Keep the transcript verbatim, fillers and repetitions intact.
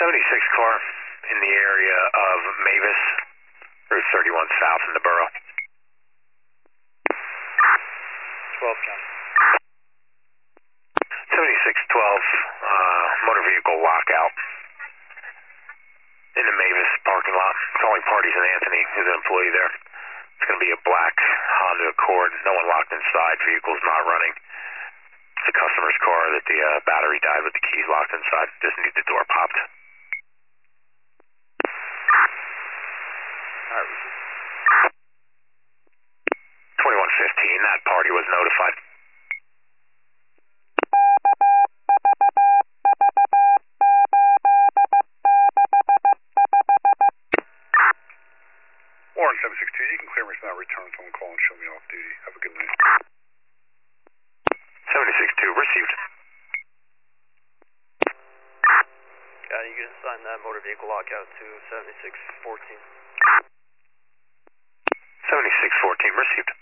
seventy-six car in the area of Mavis, Route thirty-one South in the borough. twelve, County. seventy-six twelve, uh, motor vehicle lockout in the Mavis parking lot. Calling parties and Anthony, who's an employee there. It's going to be a black Honda Accord. No one locked inside. Vehicle's not running. It's a customer's car that the uh, battery died with the keys locked inside. Just need the door popped. All right. twenty-one fifteen, that party was notified. Warren seven six two, you can clear me from that return phone call and show me off duty. Have a good night. seventy-six two, received. Yeah, you can assign that motor vehicle lockout to seventy-six fourteen. seventy-six fourteen, received.